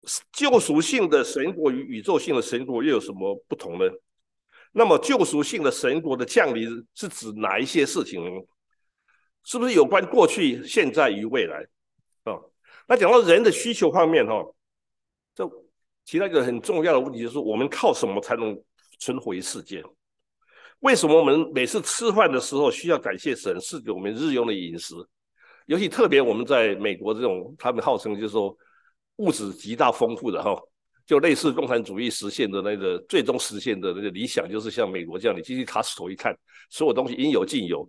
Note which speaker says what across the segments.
Speaker 1: 救赎性的神国与宇宙性的神国又有什么不同呢？那么救赎性的神国的降临是指哪一些事情呢？是不是有关过去、现在与未来？那讲到人的需求方面，这提到一个很重要的问题，就是我们靠什么才能存活于世界？为什么我们每次吃饭的时候需要感谢神赐给我们日用的饮食？尤其特别我们在美国这种，他们号称就是说物质极大丰富的就类似共产主义实现的那个最终实现的那个理想，就是像美国这样，你进去卡斯头一看，所有东西应有尽有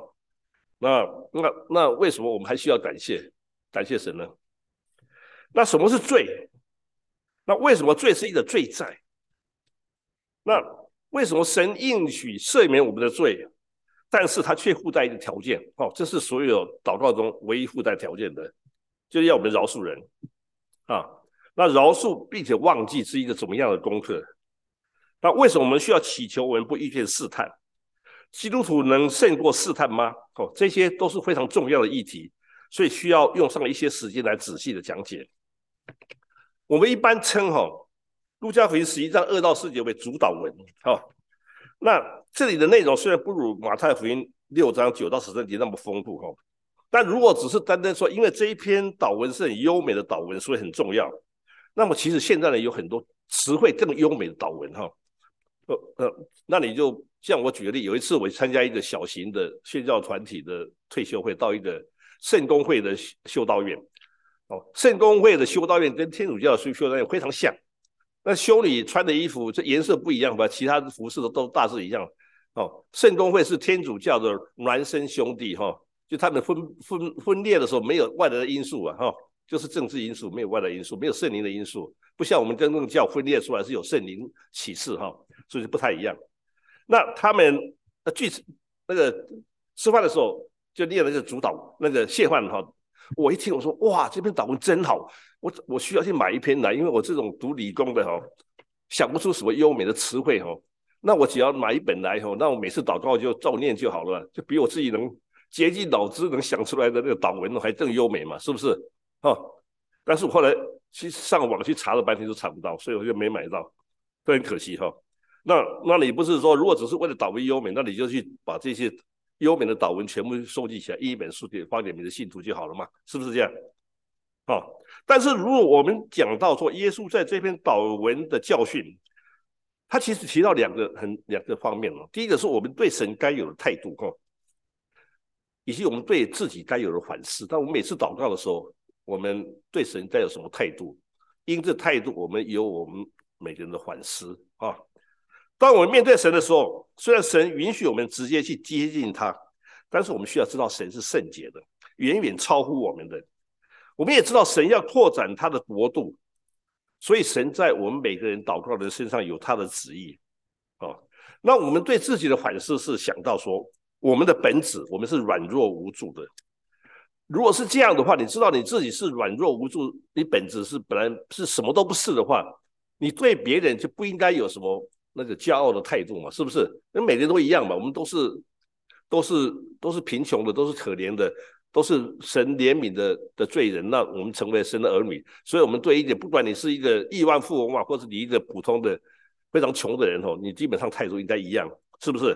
Speaker 1: 那为什么我们还需要感谢神呢？那什么是罪？那为什么罪是一个罪债？那为什么神应许赦免我们的罪，但是他却附带一个条件？这是所有祷告中唯一附带条件的，就是要我们饶恕人啊。那饶恕并且忘记是一个怎么样的功课？那为什么我们需要祈求我们不遇见试探？基督徒能胜过试探吗？这些都是非常重要的议题，所以需要用上一些时间来仔细的讲解。我们一般称路加福音11章2到4节为主导文那这里的内容虽然不如马太福音6章9到13节那么丰富但如果只是单单说因为这一篇祷文是很优美的祷文，所以很重要，那么其实现在呢有很多词汇更优美的祷文那你就像我举个例，有一次我参加一个小型的宣教团体的退休会，到一个圣公会的修道院圣公会的修道院跟天主教的修道院非常像，那修女穿的衣服这颜色不一样吧，其他的服饰都大致一样圣公会是天主教的孪生兄弟就他们分裂的时候没有外来的因素就是政治因素，没有外来因素，没有圣灵的因素，不像我们跟那个教分裂出来是有圣灵启示所以不太一样。那他们那个吃饭的时候就念那个主导那个谢饭我一听我说哇，这篇祷文真好，我需要去买一篇来，因为我这种读理工的想不出什么优美的词汇那我只要买一本来那我每次祷告就照念就好了，就比我自己能竭尽脑汁能想出来的那个祷文还更优美嘛，是不是但是我后来去上网去查了半天都查不到，所以我就没买到，都很可惜那你不是说如果只是为了祷文优美，那你就去把这些优美的祷文全部收集起来，一本书给发给你的信徒就好了嘛，是不是这样但是如果我们讲到说耶稣在这篇祷文的教训，他其实提到两个方面第一个是我们对神该有的态度以及我们对自己该有的反思。但我们每次祷告的时候，我们对神该有什么态度？因这态度，我们有我们每个人的反思当我们面对神的时候，虽然神允许我们直接去接近他，但是我们需要知道神是圣洁的，远远超乎我们的。我们也知道神要拓展他的国度，所以神在我们每个人祷告的人身上有他的旨意那我们对自己的反思是想到说，我们的本质，我们是软弱无助的。如果是这样的话，你知道你自己是软弱无助，你本质是本来是什么都不是的话，你对别人就不应该有什么那个骄傲的态度嘛，是不是？那每个人都一样嘛，我们都是贫穷的，都是可怜的，都是神怜悯的罪人。那我们成为神的儿女，所以我们对一点，不管你是一个亿万富翁或者你一个普通的非常穷的人你基本上态度应该一样，是不是？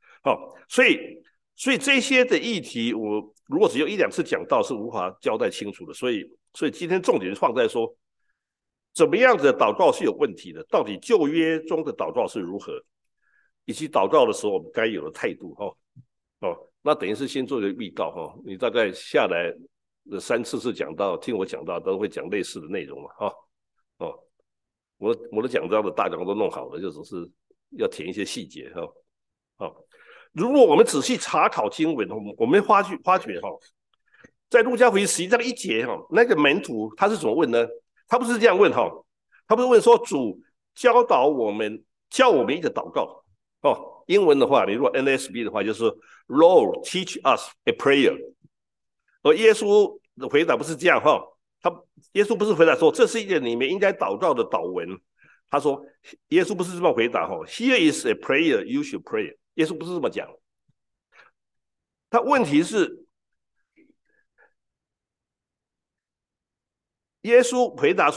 Speaker 1: 所以这些的议题，我如果只有一两次讲到是无法交代清楚的，所以今天重点放在说，怎么样的祷告是有问题的，到底旧约中的祷告是如何，以及祷告的时候我们该有的态度那等于是先做一个预告你大概下来的3次讲到，听我讲到都会讲类似的内容嘛我的讲章的大纲都弄好了，就只是要填一些细节如果我们仔细查考经文我们发觉在路加福音11章1节那个门徒他是怎么问呢？他不是这样问他不是问说主教我们一个祷告英文的话，你如果 NSB 的话就是 Lord teach us a prayer， 而耶稣的回答不是这样耶稣不是回答说这是一个你们应该祷告的祷文，他说耶稣不是这么回答Here is a prayer you should pray， 耶稣不是这么讲。他问题是耶稣回答说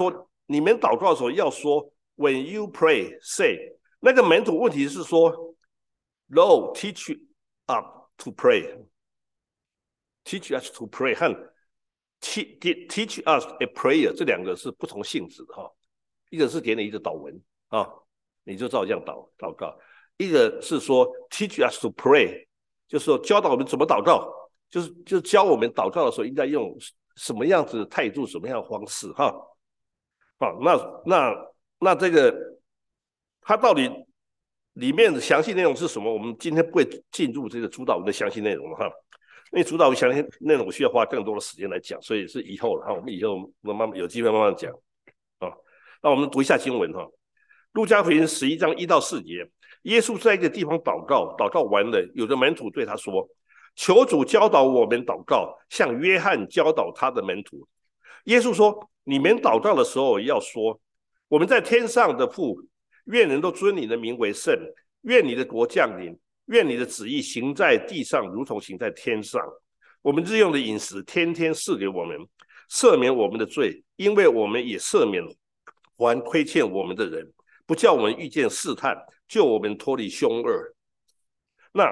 Speaker 1: 你们祷告的时候要说 When you pray, say。那个门徒问题是说 Lord, teach us to pray. Teach us to pray 和 teach us a prayer 这两个是不同性质的哈。一个是给你一个祷文啊，你就照这样祷告；一个是说 teach us to pray， 就是说教导我们怎么祷告，就是教我们祷告的时候应该用什么样子的态度，什么样的方式哈。好，那这个它到底里面的详细内容是什么？我们今天不会进入这个主导文的详细内容哈。因为主导文详细内容我需要花更多的时间来讲，所以是以后了哈。我们以后慢慢有机会慢慢讲啊。那我们读一下经文哈，路加福音11章1到4节，耶稣在一个地方祷告，祷告完了，有的门徒对他说：“求主教导我们祷告，像约翰教导他的门徒。”耶稣说：“你们祷告的时候要说，我们在天上的父，愿人都尊你的名为圣，愿你的国降临。”愿你的旨意行在地上，如同行在天上。我们日用的饮食，天天赐给我们，赦免我们的罪，因为我们也赦免还亏欠我们的人，不叫我们遇见试探，救我们脱离凶恶。那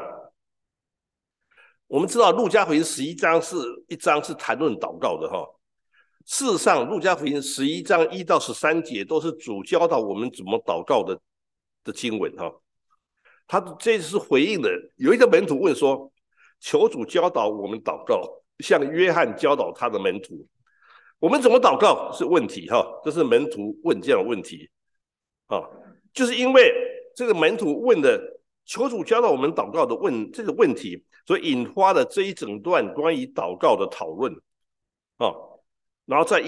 Speaker 1: 我们知道，路加福音11章是一章是谈论祷告的哈。事实上，路加福音11章1到13节都是主教导我们怎么祷告的经文哈。他这是回应的，有一个门徒问说：“求主教导我们祷告，像约翰教导他的门徒。”我们怎么祷告是问题哈，这是门徒问这样的问题啊，就是因为这个门徒问的求主教导我们祷告的这个问题，所以引发了这一整段关于祷告的讨论啊。然后在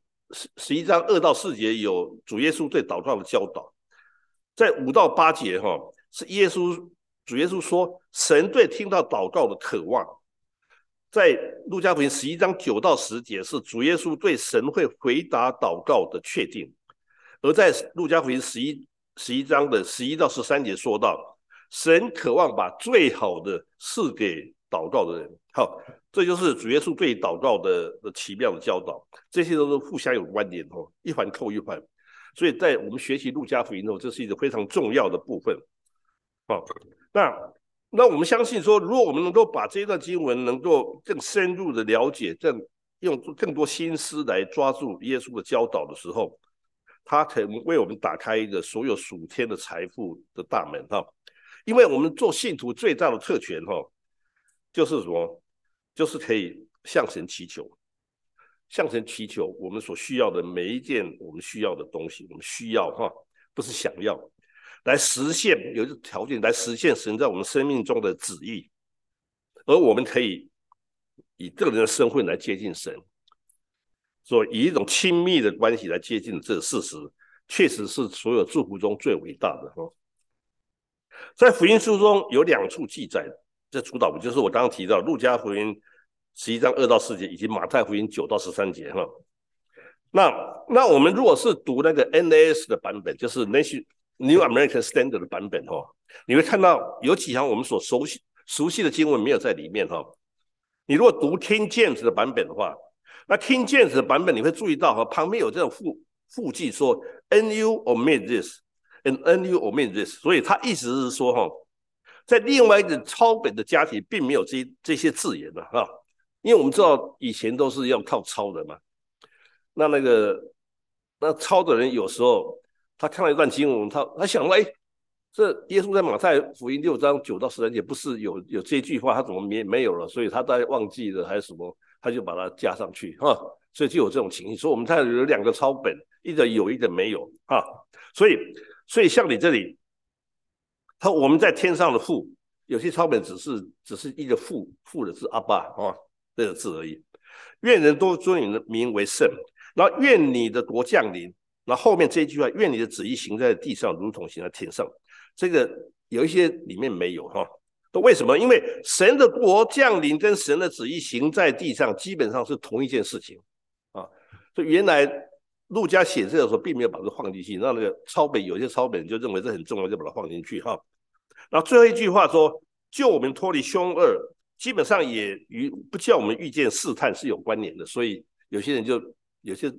Speaker 1: 11章2到4节有主耶稣对祷告的教导，在5到8节哈。是主耶稣说，神对听到祷告的渴望。在路加福音11章9到10节是主耶稣对神会回答祷告的确定，而在路加福音11章的11到13节说到，神渴望把最好的赐给祷告的人。好，这就是主耶稣对祷告的奇妙的教导，这些都是互相有关联哦，一环扣一环。所以在我们学习路加福音后，这是一个非常重要的部分。好，那我们相信说，如果我们能够把这一段经文能够更深入的了解，用更多心思来抓住耶稣的教导的时候，他可能为我们打开一个所有属天的财富的大门哈。因为我们做信徒最大的特权哈，就是什么？就是可以向神祈求，向神祈求我们所需要的每一件我们需要的东西，我们需要哈，不是想要。来实现有一个条件，来实现神在我们生命中的旨意，而我们可以以个人的身份来接近神，所以以一种亲密的关系来接近这个事实，确实是所有祝福中最伟大的。在福音书中有2处记载，这主导文就是我刚刚提到路加福音11章2到4节，以及马太福音9到13节。那我们如果是读那个 NAS 的版本，就是 New American Standard 的版本你会看到有几行我们所熟悉的经文没有在里面你如果读 King James 的版本的话，那 King James 的版本你会注意到旁边有这种附记说 NU omit this and NU omit this， 所以他意思是说在另外一个抄本的家庭并没有这些字眼因为我们知道以前都是要靠抄的嘛，那抄的人有时候他看到一段经文，他想说，这耶稣在马太福音6章9到13节不是有这句话，他怎么没有了？所以他大概忘记了还是什么，他就把它加上去所以就有这种情形。所以我们看有2个抄本，一个有，一个没有所以像你这里，我们在天上的父，有些抄本只是一个父的字阿爸这个字而已。愿人都尊你的名为圣，然后愿你的国降临。那后面这一句话，愿你的旨意行在地上，如同行在天上。这个有一些里面没有都为什么？因为神的国降临跟神的旨意行在地上，基本上是同一件事情所以原来路加写这个时候，并没有把这个放进去。那个有些抄本就认为这很重要，就把它放进去然后最后一句话说，救我们脱离凶恶，基本上也与不叫我们遇见试探是有关联的。所以有些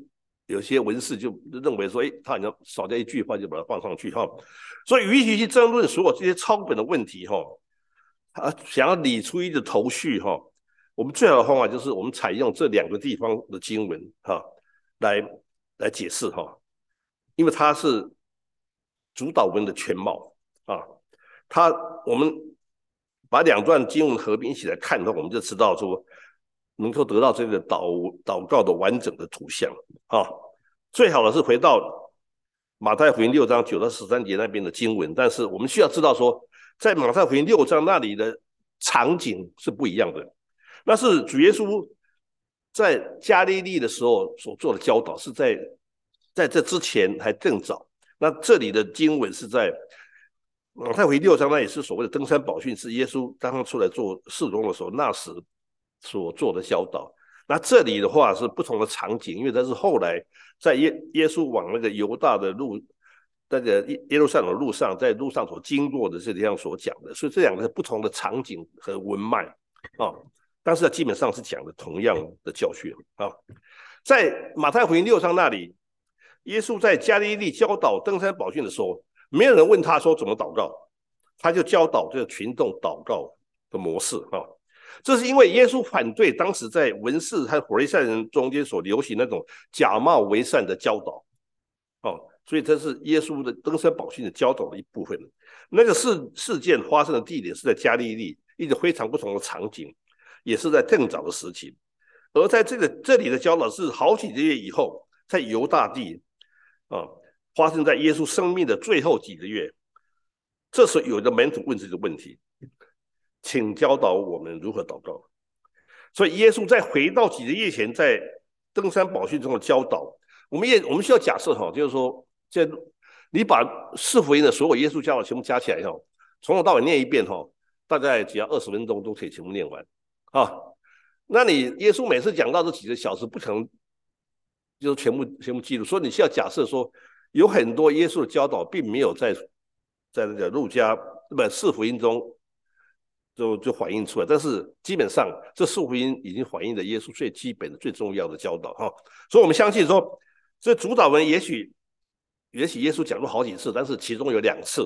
Speaker 1: 有些文士就认为说，他好像少掉一句话，就把它放上去哈。所以，与其去争论所有这些抄本的问题哈，想要理出一个头绪哈，我们最好的方法就是我们采用这2个地方的经文哈，来解释哈，因为它是主导文的全貌啊。我们把2段经文合并一起来看的话，我们就知道说能够得到这个祷告的完整的图像啊。最好的是回到马太福音6章9到13节那边的经文，但是我们需要知道说，在马太福音6章那里的场景是不一样的。那是主耶稣在加利利的时候所做的教导，是在这之前还更早。那这里的经文是在马太福音6章，那也是所谓的登山宝训，是耶稣刚刚出来做事工的时候，那时所做的教导。那这里的话是不同的场景，因为它是后来在耶稣往那个犹大的路，那个耶路撒冷的路上，在路上所经过的这地方所讲的，所以这2个是不同的场景和文脉啊，但是基本上是讲的同样的教训啊。在马太福音6章那里，耶稣在加利利教导登山宝训的时候，没有人问他说怎么祷告，他就教导这个群众祷告的模式啊。这是因为耶稣反对当时在文士和法利赛人中间所流行那种假冒为善的教导，所以这是耶稣的登山宝训的教导的一部分。那个事件发生的地点是在加利利，一个非常不同的场景，也是在更早的时期。而在这里的教导是好几个月以后，在犹大地发生在耶稣生命的最后几个月。这时候有的门徒问这个问题，请教导我们如何祷告。所以耶稣在回到几个月前在登山宝训中的教导，我们需要假设就是说，你把4福音的所有耶稣教导全部加起来从头到尾念一遍大概只要20分钟都可以全部念完啊。那你耶稣每次讲到这几个小时，不可能就是全部记录，所以你需要假设说，有很多耶稣的教导并没有在那个路加4福音中就反映出来，但是基本上这4福音已经反映了耶稣最基本的、最重要的教导所以我们相信说，这主导文也许耶稣讲过好几次，但是其中有2次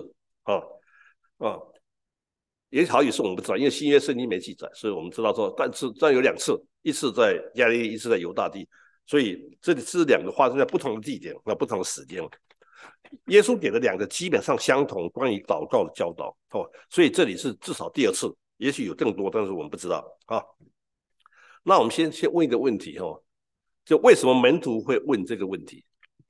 Speaker 1: 也许好几次我们不知道，因为新约圣经没记载，所以我们知道说，但有2次，一次在加利利，一次在犹大地，所以这里是2个发生在不同的地点、不同的时间。耶稣给了2个基本上相同关于祷告的教导所以这里是至少第2次，也许有更多，但是我们不知道那我们先问一个问题就为什么门徒会问这个问题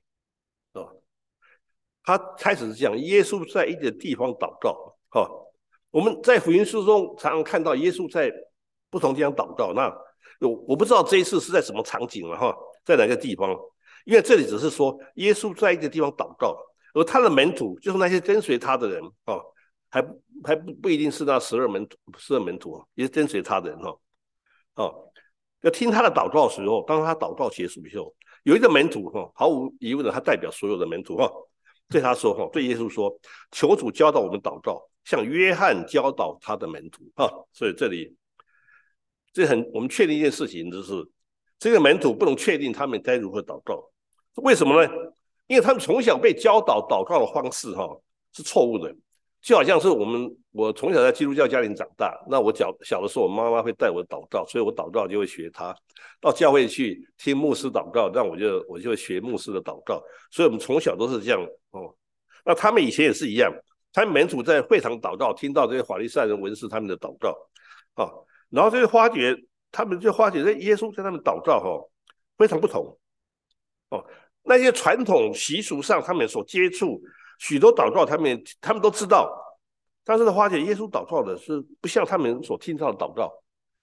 Speaker 1: 他开始是讲耶稣在一个地方祷告我们在福音书中常常看到耶稣在不同地方祷告，那我不知道这一次是在什么场景了在哪个地方，因为这里只是说耶稣在一个地方祷告，而他的门徒就是那些跟随他的人还不一定是那12门徒也是跟随他的人要听他的祷告的时候，当他祷告结束以后，有一个门徒毫无疑问的，他代表所有的门徒对他说对耶稣说，求主教导我们祷告，像约翰教导他的门徒所以这里我们确定一件事情，就是这个门徒不能确定他们该如何祷告。为什么呢？因为他们从小被教导祷告的方式是错误的，就好像是我从小在基督教家庭长大，那我小的时候我妈妈会带我祷告，所以我祷告就会学她，到教会去听牧师祷告，那我就会学牧师的祷告，所以我们从小都是这样那他们以前也是一样，他们门徒在会堂祷告，听到这些法利赛人文士他们的祷告然后他们就发觉这耶稣跟他们祷告非常不同那些传统习俗上他们所接触许多祷告他们都知道，但是他发觉耶稣祷告的是不像他们所听到的祷告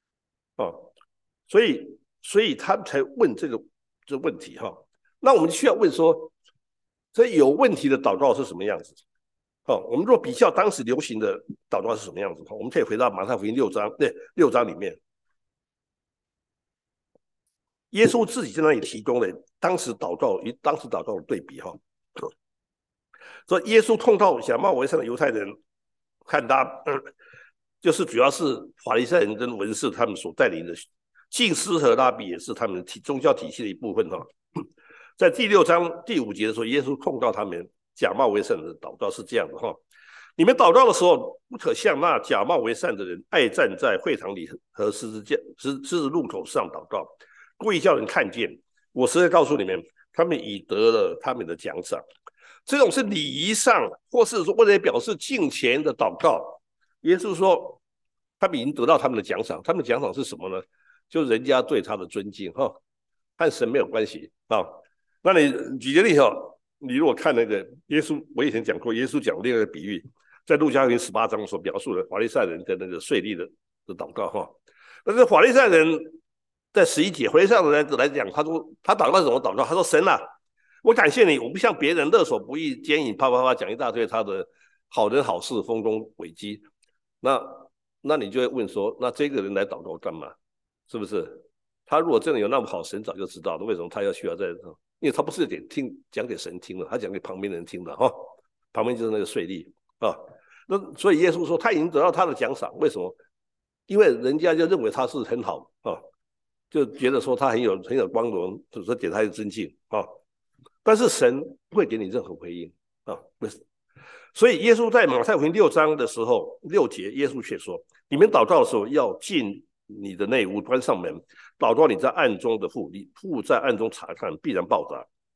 Speaker 1: 所以他们才问这个问题那我们需要问说，这有问题的祷告是什么样子我们若比较当时流行的祷告是什么样子我们可以回到马太福音6章里面，耶稣自己在那里提供了当时祷告与当时祷告的对比所以耶稣痛到假冒为善的犹太人看他就是主要是法利赛人跟文士他们所带领的祭司和拉比，也是他们宗教体系的一部分在第6章第5节的时候，耶稣控告他们假冒为善的祷告是这样的哈：你们祷告的时候，不可像那假冒为善的人，爱站在会堂里和十字路口上祷告，故意叫人看见。我实在告诉你们，他们已得了他们的奖赏。这种是礼仪上，或是说为了表示敬虔的祷告。耶稣说，他们已经得到他们的奖赏。他们的奖赏是什么呢？就是人家对他的尊敬哈，和神没有关系啊。那你举个例子，你如果看那个耶稣，我以前讲过，耶稣讲另一个比喻，在路加福音18章所描述的法利赛人跟那个税吏的祷告哈。但是法利赛人在11节，法利赛人来讲，他说他祷告什么祷告？他说神啊，我感谢你，我不像别人勒索不义、奸淫、啪啪啪讲一大堆他的好人好事、丰功伟绩。那你就会问说，那这个人来祷告干嘛？是不是？他如果真的有那么好，神早就知道了，为什么他需要在这？因为他不是讲给神听的，他讲给旁边的人听的哈。旁边就是那个税吏啊。那所以耶稣说他已经得到他的奖赏，为什么？因为人家就认为他是很好啊，就觉得说他很有光荣，就是说给他一个尊敬啊。但是神不会给你任何回应啊，为什么？所以耶稣在马太福音6章的时候6节，耶稣却说：你们祷告的时候要进你的内屋，关上门，祷告你在暗中的父，你父在暗中查看，必然报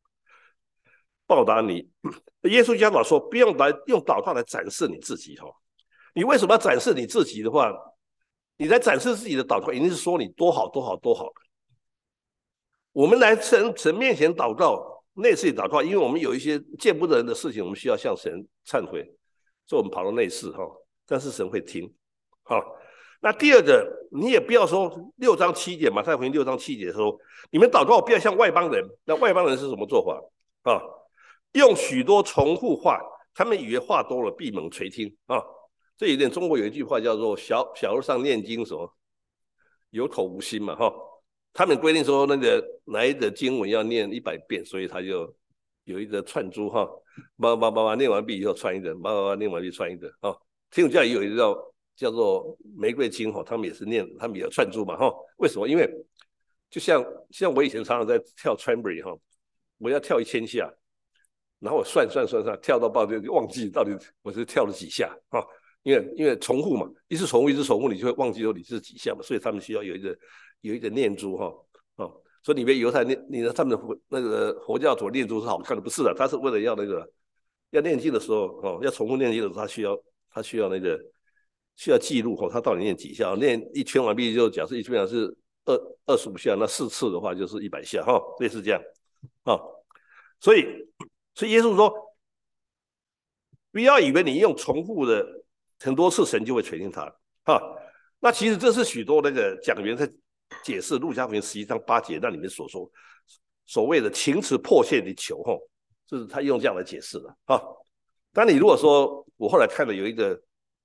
Speaker 1: 答你。耶稣教导说，不用来用祷告来展示你自己哈。你为什么要展示你自己的话？你在展示自己的祷告，一定是说你多好多好多好。我们来神面前祷告，内室里祷告，因为我们有一些见不得人的事情，我们需要向神忏悔，所以我们跑到内室哈，但是神会听。好，那第二个，你也不要说6章7节，马太福音6章7节说，你们祷告不要像外邦人。那外邦人是什么做法啊？用许多重复话，他们以为话多了闭门垂听啊。这有点中国有一句话叫做小和尚念经什么有口无心嘛哈。他们规定说那个哪一个经文要念100遍，所以他就有一个串珠哈，叭念完毕以后串一个，叭念完毕串一个啊。天主教也有一个叫做玫瑰经哈，他们也是念，他们也有串珠嘛哈。为什么？因为就像我以前常常在跳 trampoline 哈，我要跳1000下，然后我算，跳到爆就忘记到底我是跳了几下哈。因为重复嘛，一直重复，你就会忘记说你是几下嘛，所以他们需要有一个念珠哈。所以你们犹太他们的那个佛教徒念珠是好看的，不是的，他是为了要那个要念经的时候要重复念经的时候，他需要记录他到底念几下，念一圈完毕就假设一圈是25下，那4次的话就是100下哈，类似这样所以耶稣说，不要以为你用重复的很多次，神就会垂听他那其实这是许多那个讲员在解释路加福音11章8节那里面所说所谓的情辞迫切的求就是他用这样来解释的但你如果说，我后来看了有一个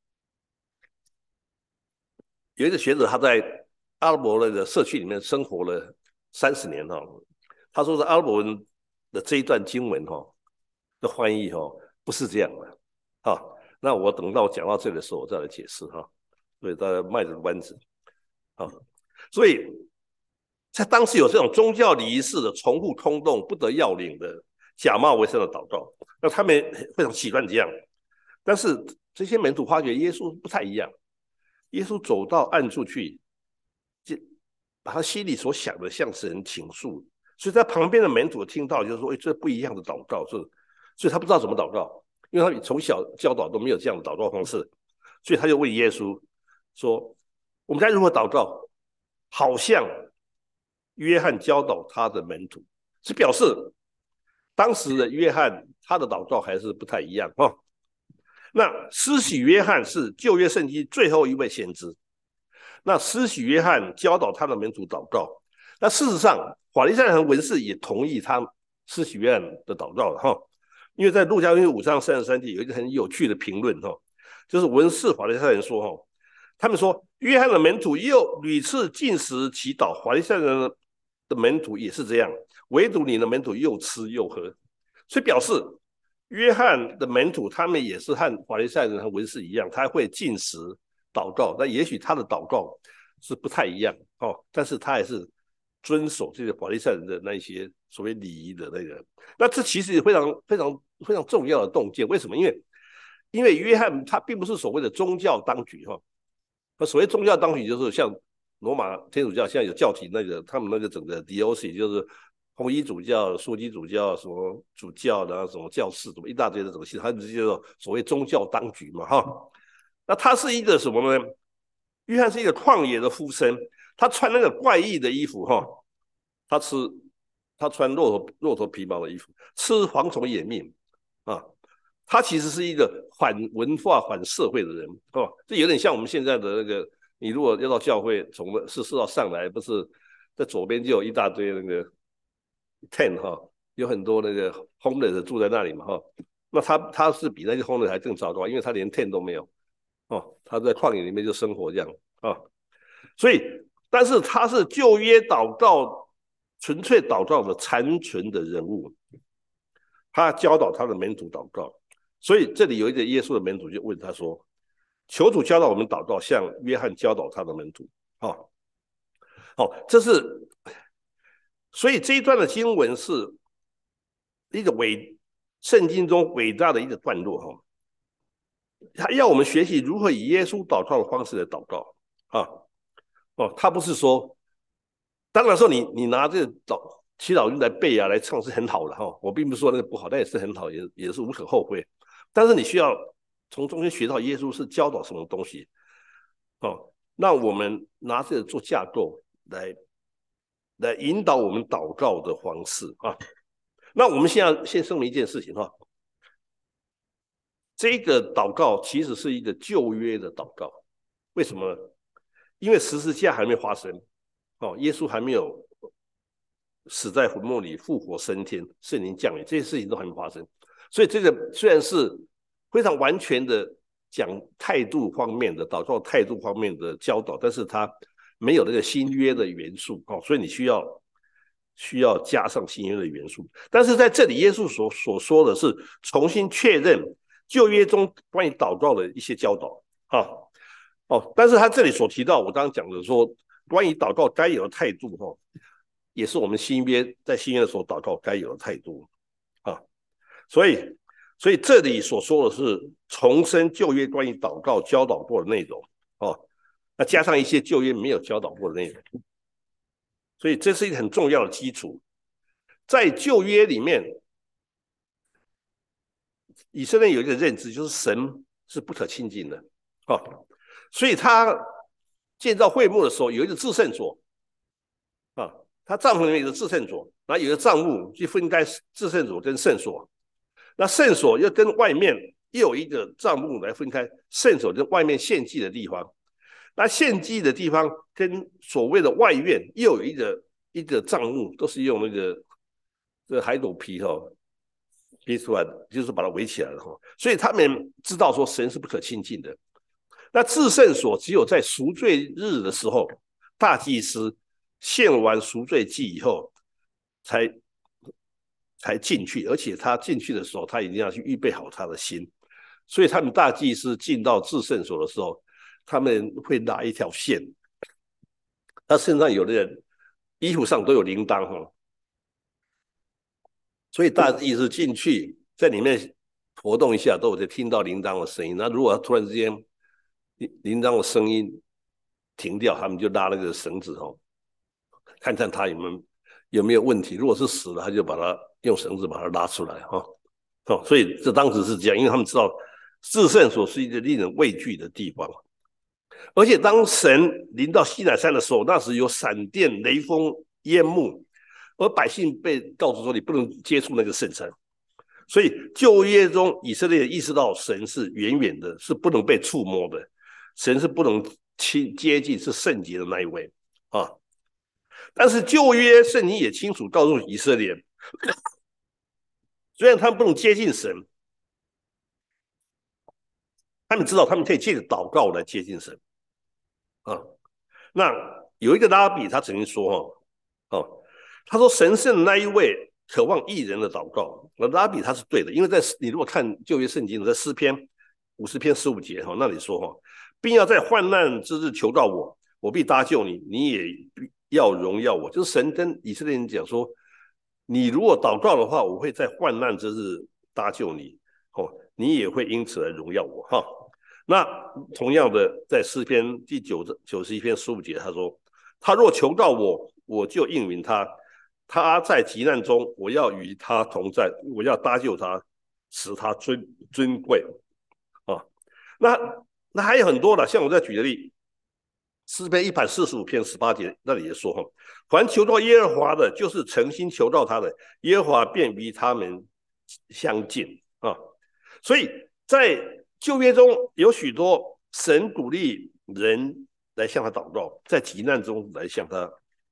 Speaker 1: 学者，他在阿拉伯的社区里面生活了30年他说是阿拉伯文的这一段经文的翻译不是这样的那我等到我讲到这里的时候，我再来解释所以大家卖着关子所以在当时有这种宗教礼仪式的重复空洞、不得要领的假冒为善的祷告，那他们非常喜欢这样。但是这些门徒发觉耶稣不太一样，耶稣走到暗处去，把他心里所想的向神倾诉。所以在旁边的门徒听到就是说，这不一样的祷告，所以他不知道怎么祷告，因为他从小教导都没有这样的祷告方式，所以他就问耶稣说：“我们该如何祷告？”好像约翰教导他的门徒，是表示当时的约翰他的祷告还是不太一样那施洗约翰是旧约圣经最后一位先知，那施洗约翰教导他的门徒祷告，那事实上法利赛人和文士也同意他施洗约翰的祷告因为在路加福音5章33节有一个很有趣的评论就是文士法利赛人说他们说约翰的门徒又屡次禁食祈祷，法利赛人的门徒也是这样，唯独你的门徒又吃又喝，所以表示约翰的门徒他们也是和法利赛人和文士一样，他会禁食祷告，但也许他的祷告是不太一样但是他还是遵守这个法利赛人的那一些所谓礼仪的那个。那这其实非常非常非常重要的洞见。为什么？因为约翰他并不是所谓的宗教当局哈，所谓宗教当局就是像罗马天主教现在有教廷那个他们那个整个 DOC 就是红衣主教、枢机主教、什么主教，然后什么教士，什么一大堆的这个系统，他们就所谓宗教当局嘛哈。那他是一个什么呢？约翰是一个旷野的夫生，他穿那个怪异的衣服哈，他穿骆驼皮毛的衣服，吃蝗虫野命啊。他其实是一个反文化、反社会的人哦，这有点像我们现在的那个，你如果要到教会从14号上来，不是在左边就有一大堆那个 tent 哈，有很多那个 homeless 住在那里嘛哈。那他是比那些 homeless 还更糟糕，因为他连 tent 都没有哦，他在旷野里面就生活这样啊。所以，但是他是旧约祷告纯粹祷告的残存的人物，他教导他的门徒祷告。所以这里有一个耶稣的门徒就问他说：“求主教导我们祷告，像约翰教导他的门徒。”好，这是，所以这一段的经文是一个圣经中伟大的一个段落哈。他要我们学习如何以耶稣祷告的方式来祷告啊。他不是说，当然说你拿这个祈祷经来背啊来唱是很好的哈，我并不是说那个不好，但也是很好，也是无可厚非。但是你需要从中间学到耶稣是教导什么东西哦，那我们拿这个做架构来引导我们祷告的方式啊。那我们先声明一件事情哈，这个祷告其实是一个旧约的祷告，为什么呢？因为十字架还没发生哦，耶稣还没有死在坟墓里复活升天，圣灵降临，这些事情都还没发生。所以这个虽然是非常完全的讲态度方面的祷告态度方面的教导，但是它没有那个新约的元素哦，所以你需要加上新约的元素。但是在这里，耶稣所说的是重新确认旧约中关于祷告的一些教导啊哦，但是他这里所提到，我刚刚讲的说关于祷告该有的态度哦，也是我们在新约的时候祷告该有的态度啊。所以这里所说的是重申旧约关于祷告教导过的内容哦，那加上一些旧约没有教导过的内容，所以这是一个很重要的基础。在旧约里面，以色列有一个认知，就是神是不可亲近的哦，所以他建造会幕的时候有一个至圣所啊，他帐篷里面有个至圣所，然后有一个帐幕去分开至圣所跟圣所。那圣所又跟外面又有一个帐幕来分开圣所跟外面献祭的地方，那献祭的地方跟所谓的外院又有一个帐幕，都是用这个海斗皮逼出来的，就是把它围起来了哈。所以他们知道说神是不可亲近的。那至圣所只有在赎罪日的时候，大祭司献完赎罪祭以后才进去，而且他进去的时候，他一定要去预备好他的心。所以他们大祭司进到至圣所的时候，他们会拿一条线，他身上有的人衣服上都有铃铛哈，所以大祭司进去在里面活动一下，都有听到铃铛的声音。那如果突然之间铃铛的声音停掉，他们就拉那个绳子哈，看看他有没有问题。如果是死了，他就把他用绳子把它拉出来哈。所以这当时是这样，因为他们知道至圣所是一个令人畏惧的地方，而且当神临到西乃山的时候，那时有闪电、雷锋、烟幕，而百姓被告诉说你不能接触那个圣山。所以旧约中以色列意识到神是远远的，是不能被触摸的，神是不能接近，是圣洁的那一位啊。但是旧约圣经也清楚告诉以色列，虽然他们不能接近神，他们知道他们可以借着祷告来接近神啊。那有一个拉比他曾经说他说神圣的那一位渴望义人的祷告。拉比他是对的，因为你如果看旧约圣经，在诗篇50篇15节那里说并要在患难之日求到我，我必搭救你，你也要荣耀我，就是神跟以色列人讲说，你如果祷告的话，我会在患难之日搭救你，你也会因此来荣耀我哈。那同样的，在诗篇第91篇15节，他说：他若求告我，我就应允他；他在急难中，我要与他同在，我要搭救他，使他尊贵啊。那还有很多了，像我再举个例，诗篇145篇18节那里也说哈，凡求到耶和华的，就是诚心求到他的，耶和华便与他们相近啊。所以在旧约中有许多神鼓励人来向他祷告，在急难中来向他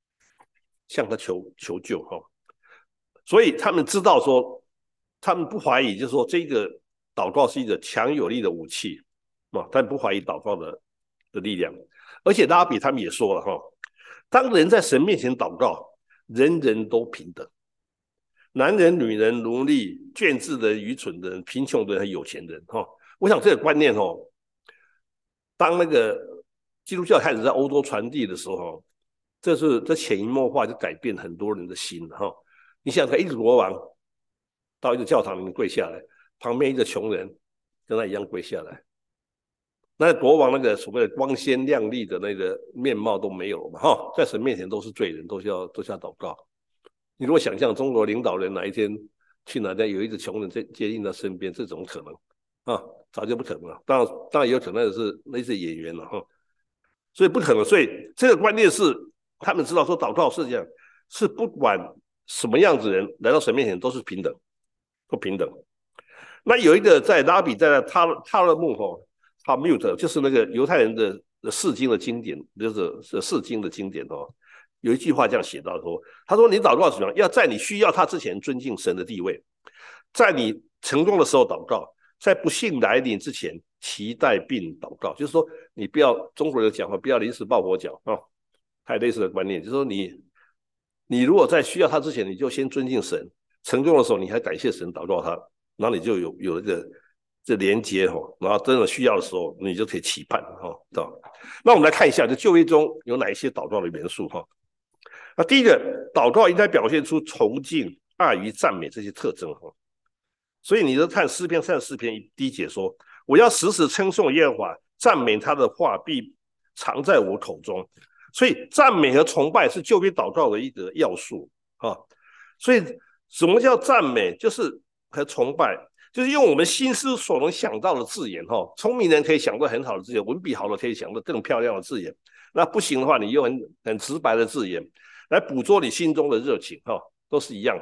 Speaker 1: 求救哈。所以他们知道说，他们不怀疑，就是说这个祷告是一个强有力的武器啊，他们不怀疑祷告的力量。而且拉比他们也说了哈，当人在神面前祷告，人人都平等，男人、女人、奴隶、眷置的、愚蠢的人、贫穷的人、有钱人哈。我想这个观念哦，当那个基督教开始在欧洲传递的时候，这潜移默化就改变很多人的心哈。你想想，一个国王到一个教堂里面跪下来，旁边一个穷人跟他一样跪下来。那国王那个所谓的光鲜亮丽的那个面貌都没有嘛哈，在神面前都是罪人，都是要祷告。你如果想象中国领导人哪一天去哪家有一个穷人接近他身边，这种可能啊，早就不可能了。当然也有可能的是类似演员了哈，所以不可能。所以这个观念是他们知道说祷告是这样，是不管什么样子的人来到神面前都是平等，不平等。那有一个在拉比在塔勒木哈。Talmud 就是那个犹太人的释经的经典，就是释经的经典哦。有一句话这样写到说，他说：“你祷告什么？要在你需要他之前尊敬神的地位，在你成功的时候祷告，在不幸来临之前期待并祷告。”就是说，你不要中国人讲话，不要临时抱佛脚啊，还有类似的观念，就是说你如果在需要他之前，你就先尊敬神；成功的时候，你还感谢神，祷告他，然后你就有一个。这连接然后真的需要的时候，你就可以期盼那我们来看一下，这旧约中有哪一些祷告的元素那第一个，祷告应该表现出崇敬、爱与赞美这些特征所以你就看诗篇34篇第1节说：“我要时时称颂耶和华，赞美他的话必常在我口中。”所以赞美和崇拜是旧约祷告的一个要素所以什么叫赞美？就是和崇拜。就是用我们心思所能想到的字眼聪明人可以想到很好的字眼，文笔好的可以想到更漂亮的字眼，那不行的话，你用很直白的字眼来捕捉你心中的热情都是一样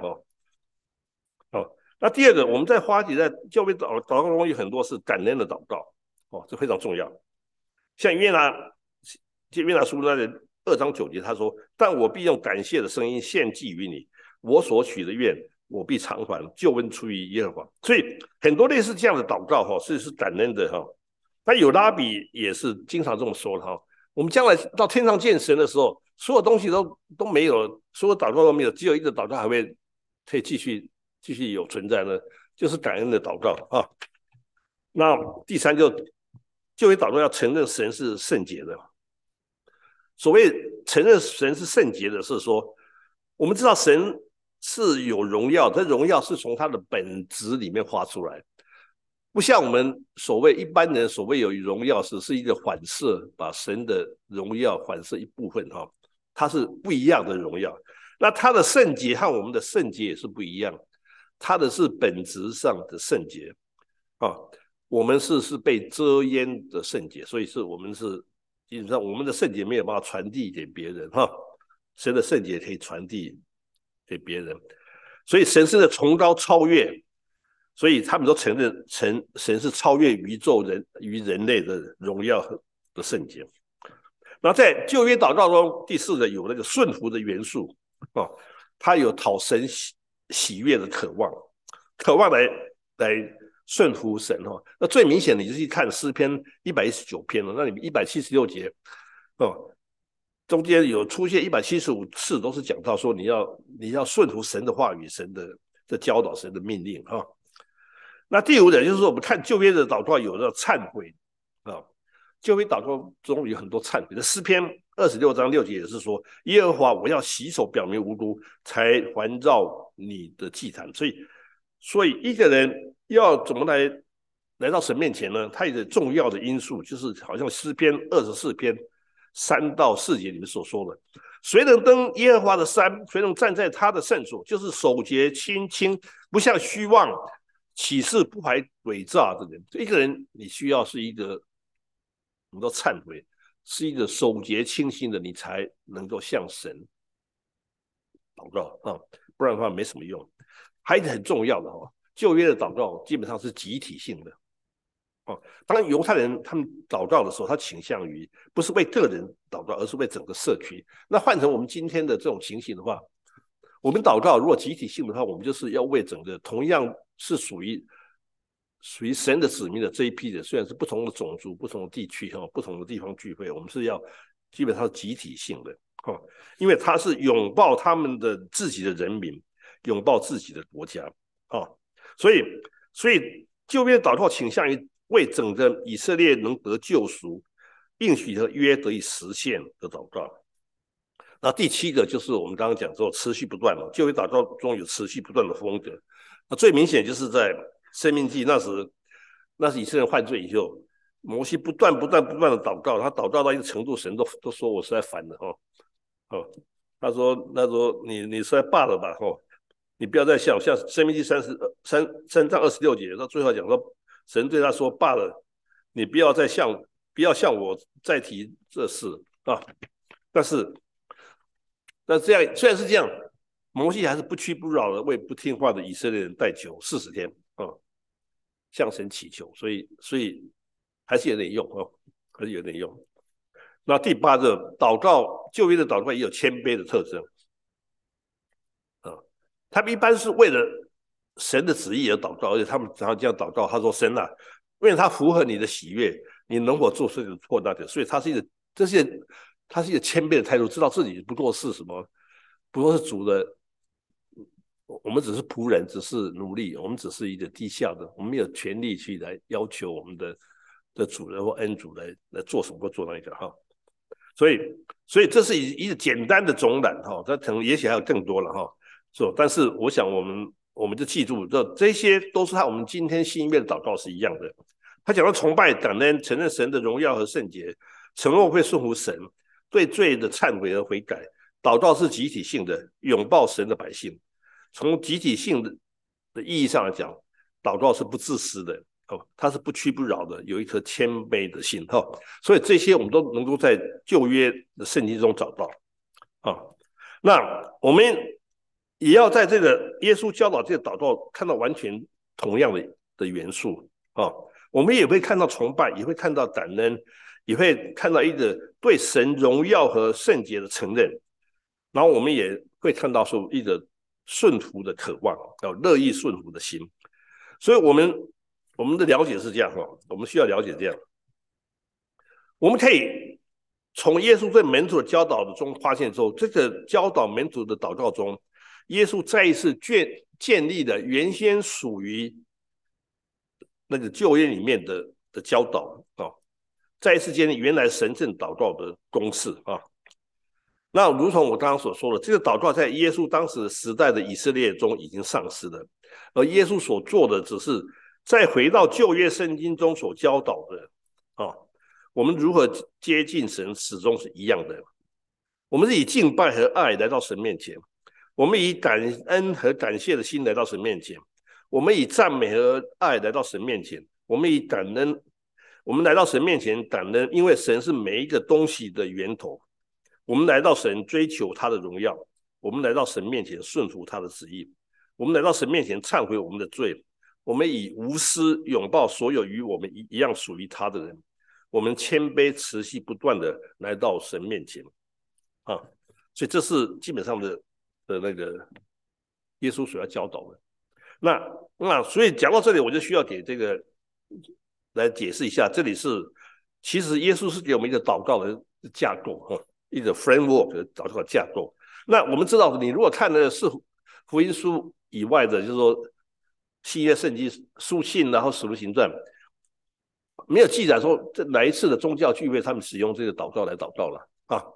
Speaker 1: 那第二个，我们在花姐在教会祷告中有很多是感恩的祷告这非常重要。像约拿书那里2章9节，他说：“但我必用感谢的声音献祭于你，我所许的愿。”我必偿还，救恩出于耶和华。所以很多类似这样的祷告是感恩的那有拉比也是经常这么说的我们将来到天上见神的时候，所有东西都没有，所有祷告都没有，只有一个祷告还会可以继续有存在呢，就是感恩的祷告那第三就为祷告要承认神是圣洁的。所谓承认神是圣洁的，是说我们知道神是有荣耀，这荣耀是从他的本质里面发出来，不像我们一般人所谓有荣耀是一个反射，把神的荣耀反射一部分它是不一样的荣耀。那他的圣洁和我们的圣洁也是不一样，他的是本质上的圣洁我们是被遮掩的圣洁，所以我们是基本上我们的圣洁没有办法传递给别人神的圣洁可以传递给别人，所以神是的崇高超越，所以他们都承认神是超越宇宙与人类的荣耀的圣洁。那在旧约祷告中，第4个有那个顺服的元素他有讨神喜悦的渴望来顺服神那最明显的你就去看诗篇119篇那里176节中间有出现175次，都是讲到说你要顺服神的话语、神的教导、神的命令那第5点就是说，我们看旧约的祷告有那忏悔旧约祷告中有很多忏悔的。诗篇 26章6节也是说，耶和华我要洗手表明无辜，才环绕你的祭坛。所以一个人要怎么来到神面前呢？他有个重要的因素，就是好像诗篇24篇3到4节里面所说的，谁能登耶和华的山，谁能站在他的圣所，就是手洁心清，不向虚妄起誓，不怀诡诈的人。一个人你需要是一个我们说忏悔，是一个手洁清心的，你才能够向神祷告啊，不然的话没什么用。还有一个很重要的旧约的祷告基本上是集体性的。当犹太人他们祷告的时候，他倾向于不是为个人祷告，而是为整个社区。那换成我们今天的这种情形的话，我们祷告如果集体性的话，我们就是要为整个同样是属于神的子民的这一批人，虽然是不同的种族、不同的地区、不同的地方聚会，我们是要基本上是集体性的，因为他是拥抱他们的自己的人民，拥抱自己的国家，所以旧约祷告倾向于为整个以色列能得救赎、应许和约得以实现的祷告。那第7个就是我们刚刚讲说持续不断嘛，旧约祷告中有持续不断的风格。那最明显就是在申命记那是以色列人犯罪以后，摩西不断的祷告，他祷告到一个程度，神都说我实在烦了他说你实在罢了吧你不要再像申命记3章26节，到最后讲说神对他说罢了，你不要向我再提这事啊。但这样虽然是这样，摩西还是不屈不挠的为不听话的以色列人代求40天向神祈求，所以还是有点用还是有点用。那第8个祷告，旧约的祷告也有谦卑的特征他们一般是为了神的旨意而祷告，而且他们常常这样祷告，他说神啊，为了他符合你的喜悦，你能否做这个错那个？所以他是一个谦卑的态度，知道自己不过是什么，不过是主的，我们只是仆人，只是奴隶，我们只是一个低下的，我们没有权利去来要求我们的主人或恩主来做什么或做那个所以这是一个简单的总览这可能也许还有更多了但是我想我们就记住，这些都是我们今天新约的祷告是一样的。他讲到崇拜、感恩、承认神的荣耀和圣洁，承诺会顺服神，对罪的忏悔和悔改。祷告是集体性的，拥抱神的百姓。从集体性的意义上来讲，祷告是不自私的他是不屈不挠的，有一颗谦卑的心所以这些我们都能够在旧约的圣经中找到那我们也要在这个耶稣教导这个祷告看到完全同样的元素我们也会看到崇拜，也会看到感恩，也会看到一个对神荣耀和圣洁的承认，然后我们也会看到说一个顺服的渴望，乐意顺服的心。所以我们的了解是这样我们需要了解这样，我们可以从耶稣对门徒的教导中发现说，这个教导门徒的祷告中，耶稣再一次建立了原先属于那个旧约里面的教导再一次建立原来神圣祷告的公式那如同我刚刚所说的，这个祷告在耶稣当时时代的以色列中已经丧失了，而耶稣所做的只是再回到旧约圣经中所教导的我们如何接近神始终是一样的。我们是以敬拜和爱来到神面前，我们以感恩和感谢的心来到神面前，我们以赞美和爱来到神面前，我们以感恩，我们来到神面前感恩，因为神是每一个东西的源头。我们来到神追求他的荣耀，我们来到神面前顺服他的旨意，我们来到神面前忏悔我们的罪，我们以无私拥抱所有与我们一样属于他的人，我们谦卑持续不断的来到神面前所以这是基本上的那个耶稣所要教导的。那所以讲到这里，我就需要给这个来解释一下，这里是其实耶稣是给我们一个祷告的架构一个 framework 祷告的架构。那我们知道，你如果看的是福音书以外的，就是说新约圣经书信然后使徒行传，没有记载说这哪一次的宗教聚会他们使用这个祷告来祷告了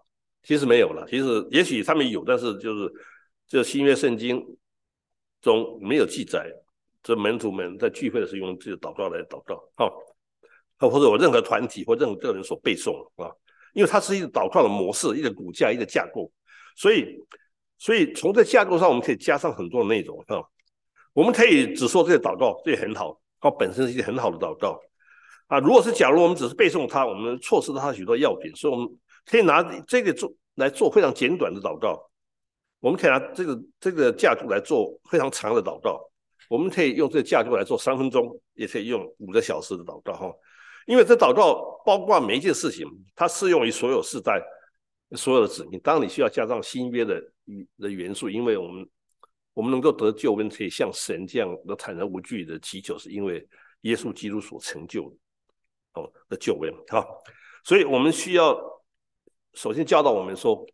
Speaker 1: 其实没有了，其实也许他们有，但是就是新约圣经中没有记载，这门徒们在聚会的时候用这个祷告来祷告，或者有任何团体或任何个人所背诵啊，因为它是一个祷告的模式，一个骨架，一个架构，所以从这架构上我们可以加上很多的内容啊，我们可以只说这个祷告，这也很好，它本身是一个很好的祷告啊。如果是假如我们只是背诵它，我们错失了它许多要点，所以我们可以拿这个来做非常简短的祷告，我们可以拿这个架构来做非常长的祷告，我们可以用这个架构来做3分钟，也可以用5个小时的祷告哈。因为这祷告包括每一件事情，它适用于所有世代、所有的子民。当然，你需要加上新约的元素，因为我们能够得救恩，可以像神这样的坦然无惧的祈求，是因为耶稣基督所成就的救恩哈。所以我们需要首先教导我们说，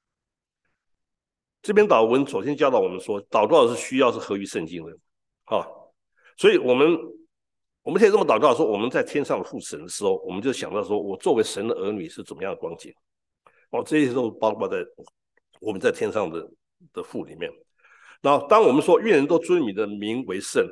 Speaker 1: 这篇祷文首先教导我们说，祷告是需要是合于圣经的哈。所以我们可以这么祷告说，我们在天上父神的时候，我们就想到说，我作为神的儿女是怎么样的光景这些都包括在我们在天上的父里面。然后当我们说愿人都尊你的名为圣，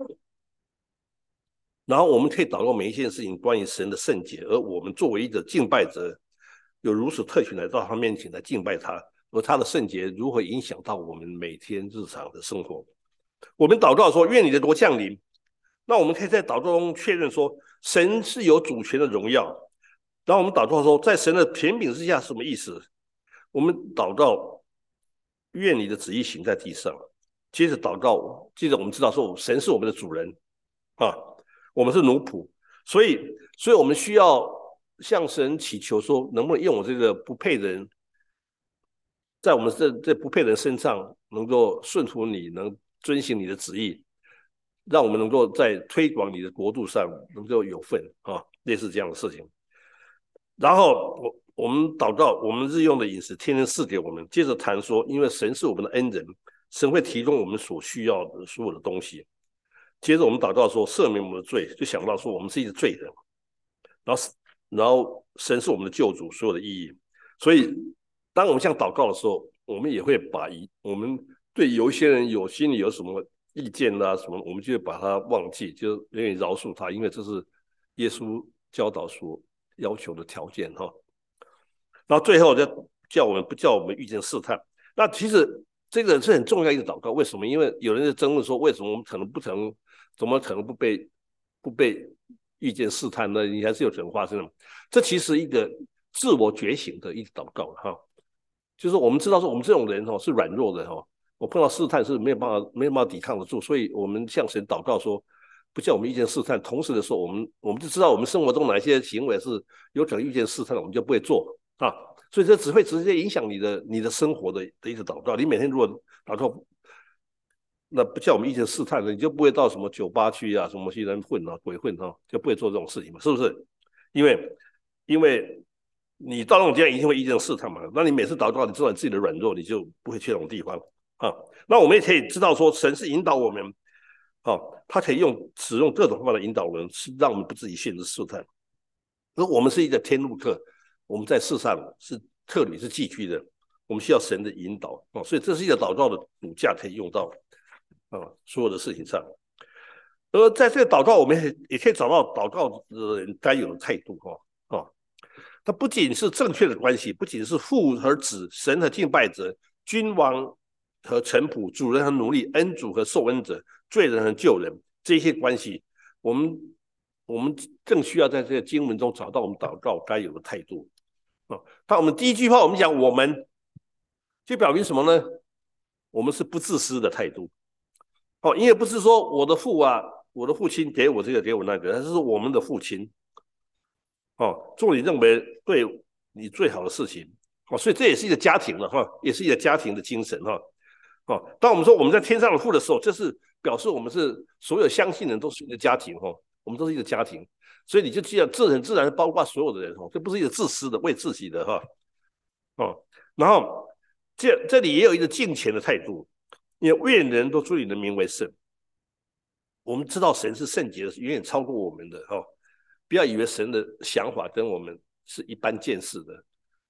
Speaker 1: 然后我们可以祷告每一件事情关于神的圣洁，而我们作为一个敬拜者，有如此特权来到他面前来敬拜他，而他的圣洁如何影响到我们每天日常的生活。我们祷告说愿你的国降临，那我们可以在祷告中确认说神是有主权的荣耀。然后我们祷告说在神的权柄之下是什么意思？我们祷告愿你的旨意行在地上，接着祷告，接着我们知道说神是我们的主人啊，我们是奴仆，所以我们需要向神祈求说，能不能用我这个不配的人，在我们这不配的人身上，能够顺服你，能遵行你的旨意，让我们能够在推广你的国度上能够有份啊，类似这样的事情。然后我们祷告，我们日用的饮食天天赐给我们。接着谈说，因为神是我们的恩人，神会提供我们所需要的所有的东西。接着我们祷告说赦免我们的罪，就想到说我们是一个罪人，然后神是我们的救主，所有的意义。所以当我们这样祷告的时候，我们也会把我们对有一些人心里有什么意见啦什么，我们就会把它忘记，就愿意饶恕他，因为这是耶稣教导所要求的条件哈。然后最后就不叫我们遇见试探。那其实这个是很重要一个祷告，为什么？因为有人在争论说，为什么我们怎么可能不被遇见试探呢？你还是有可能发生的。这其实一个自我觉醒的一个祷告哈，就是我们知道说我们这种人是软弱的哈，我碰到试探是没有办法抵抗得住，所以我们向神祷告说，不叫我们遇见试探。同时的时候，我们就知道我们生活中哪些行为是有可能遇见试探，我们就不会做啊。所以这只会直接影响你的生活的一个祷告。你每天如果祷告，那不叫我们遇见试探的，你就不会到什么酒吧去啊，什么去人混啊、鬼混啊，就不会做这种事情嘛，是不是？因为你到那种地方一定会遇见试探嘛。那你每次祷告，你知道你自己的软弱，你就不会去那种地方啊。那我们也可以知道说，神是引导我们啊，他可以使用各种方法的引导我们，是让我们不自己陷入试探。而我们是一个天路客，我们在世上是客旅是寄居的，我们需要神的引导啊。所以这是一个祷告的骨架，可以用到所有的事情上。而在这个祷告，我们也可以找到祷告的人该有的态度它不仅是正确的关系，不仅是父和子、神和敬拜者、君王和臣仆、主人和奴隶、恩主和受恩者、罪人和救人这些关系，我们更需要在这个经文中找到我们祷告该有的态度当我们第一句话我们讲我们，就表明什么呢？我们是不自私的态度因为不是说我的父亲给我这个给我那个，而是我们的父亲做你认为对你最好的事情所以这也是一个家庭了也是一个家庭的精神当我们说我们在天上的父的时候，这是表示我们是所有相信人都是一个家庭我们都是一个家庭，所以你就记得这很自然包括所有的人这不是一个自私的为自己的然后这里也有一个敬虔的态度，因为愿人都尊你的名为圣。我们知道神是圣洁的，远远超过我们的不要以为神的想法跟我们是一般见识的，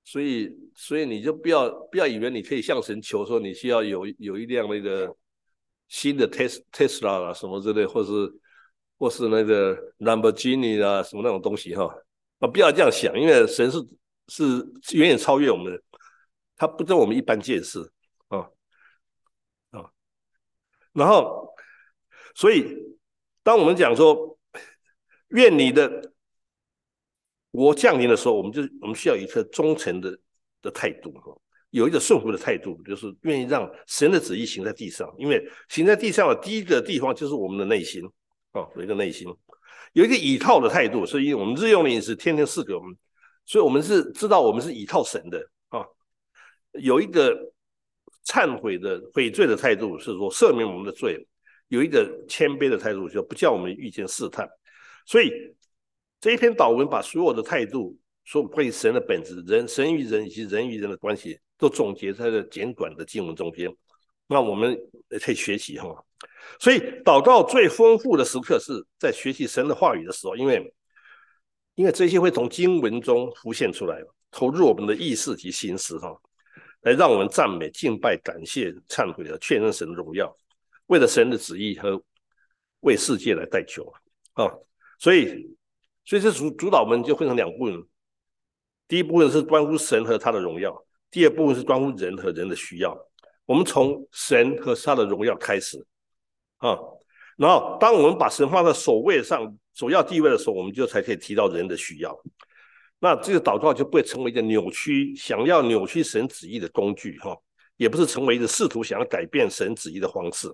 Speaker 1: 所以你就不要以为你可以向神求说你需要有一辆那个新的 Tesla 啦什么之类，或是那个 Lamborghini 啦什么那种东西哈不要这样想，因为神是远远超越我们的，他不跟我们一般见识啊啊，然后所以当我们讲说愿你的国降临的时候，我们需要有一颗忠诚的态度，有一个顺服的态度，就是愿意让神的旨意行在地上。因为行在地上的第一个地方就是我们的内心有一个内心，有一个倚靠的态度，所以我们日用的饮食天天赐给我们，所以我们是知道我们是倚靠神的有一个忏悔的悔罪的态度，是说赦免我们的罪；有一个谦卑的态度，就不叫我们遇见试探。所以这一篇祷文把所有的态度，所有关于神的本质、神与人以及人与人的关系，都总结在这简短的经文中间。那我们可以学习哈。所以祷告最丰富的时刻是在学习神的话语的时候，因为这些会从经文中浮现出来，投入我们的意识及心思哈，来让我们赞美、敬拜、感谢、忏悔和确认神的荣耀，为了神的旨意和为世界来代求所以这主导文就分成两部分，第一部分是关乎神和他的荣耀，第二部分是关乎人和人的需要。我们从神和他的荣耀开始然后当我们把神放在首要地位的时候，我们就才可以提到人的需要。那这个祷告就不会成为一个想要扭曲神旨意的工具也不是成为一个试图想要改变神旨意的方式。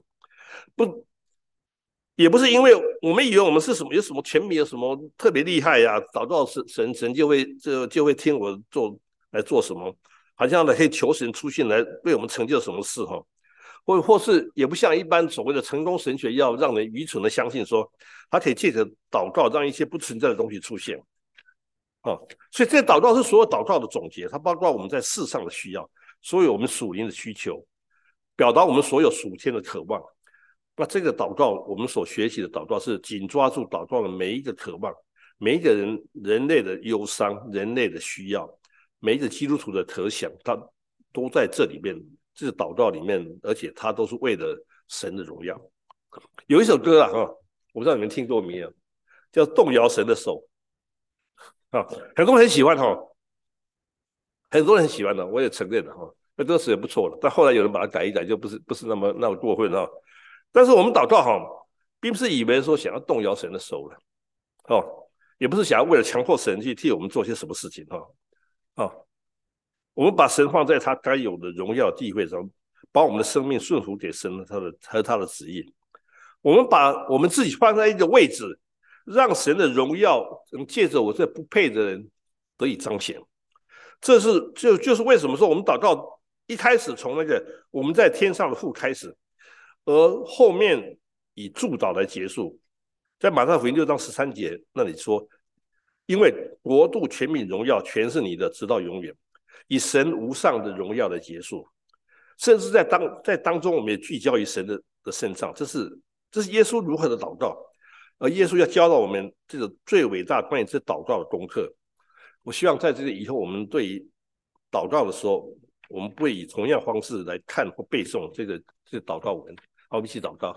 Speaker 1: 也不是因为我们以为我们是有什么权柄，有什么特别厉害呀，祷告神就会听我来做什么，好像可以求神出现来为我们成就什么事或是也不像一般所谓的成功神学要让人愚蠢的相信说他可以借着祷告让一些不存在的东西出现所以这祷告是所有祷告的总结，它包括我们在世上的需要，所有我们属灵的需求，表达我们所有属天的渴望。那这个祷告，我们所学习的祷告是紧抓住祷告的每一个渴望，每一个人类的忧伤，人类的需要，每一个基督徒的可想，它都在这里面，这个祷告里面，而且它都是为了神的荣耀。有一首歌我不知道你们听过没有，叫《动摇神的手》很多人很喜欢很多人很喜欢的，我也承认那歌词也不错了，但后来有人把它改一改，就不是那么过分但是我们祷告并不是以为说想要动摇神的手了也不是想要为了强迫神去替我们做些什么事情我们把神放在他该有的荣耀地位上，把我们的生命顺服给神和他的旨意。我们把我们自己放在一个位置，让神的荣耀借着我这不配的人得以彰显。就是为什么说我们祷告一开始从那个我们在天上的父开始，而后面以祝祷来结束。在马太福音6章13节那里说，因为国度、权柄、荣耀全是你的，直到永远，以神无上的荣耀来结束。甚至在当中我们也聚焦于神的身上，这是耶稣如何的祷告，而耶稣要教导我们这个最伟大关于这祷告的功课。我希望在这个以后我们对于祷告的时候，我们不会以同样方式来看或背诵这个祷告文。好，我们一起祷告。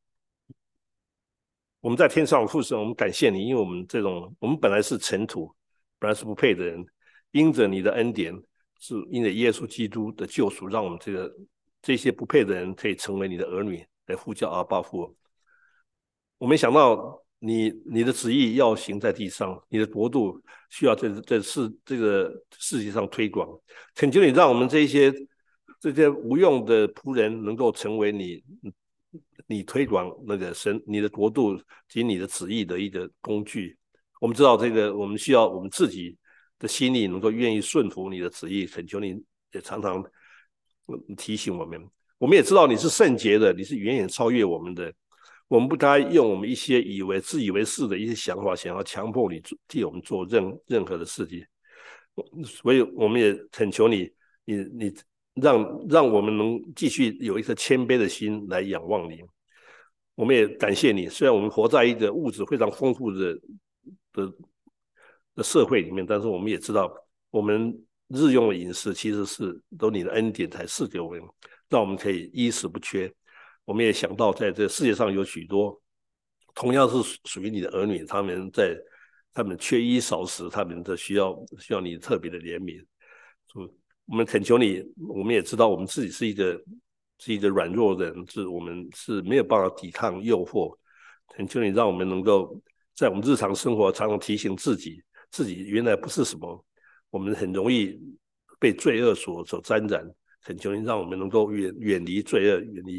Speaker 1: 我们在天上父神，我们感谢你，因为我们本来是尘土，本来是不配的人，因着你的恩典，是因着耶稣基督的救赎，让我们这些不配的人可以成为你的儿女，来呼叫阿爸父。我没想到你的旨意要行在地上，你的国度需要在这个世界上推广。恳求你让我们这些无用的仆人能够成为你推广那个你的国度及你的旨意的一个工具。我们知道我们需要我们自己的心里能够愿意顺服你的旨意，恳求你也常常提醒我们。我们也知道你是圣洁的，你是远远超越我们的。我们不该用我们一些自以为是的一些想法，想要强迫你替我们做任何的事情。所以我们也恳求你让我们能继续有一颗谦卑的心来仰望你。我们也感谢你，虽然我们活在一个物质非常丰富的社会里面，但是我们也知道我们日用的饮食其实是都你的恩典才赐给我们，让我们可以衣食不缺。我们也想到在这世界上有许多同样是属于你的儿女，他们缺衣少食，他们的需要你特别的怜悯。我们恳求你，我们也知道我们自己是一个软弱人，我们是没有办法抵抗诱惑。恳求你让我们能够在我们日常生活常常提醒自己原来不是什么，我们很容易被罪恶所沾染。恳求你让我们能够远离罪恶，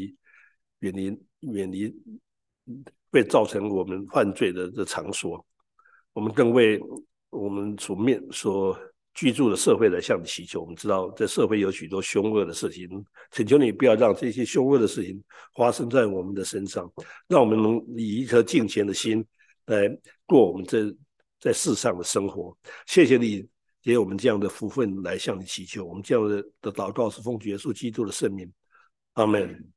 Speaker 1: 远离会造成我们犯罪的场所。我们更为我们所居住的社会来向你祈求。我们知道在社会有许多凶恶的事情，请求你不要让这些凶恶的事情发生在我们的身上，让我们能以一颗敬虔的心来过我们在世上的生活。谢谢你给我们这样的福分来向你祈求。我们这样的祷告是奉主耶稣基督的圣名，阿们。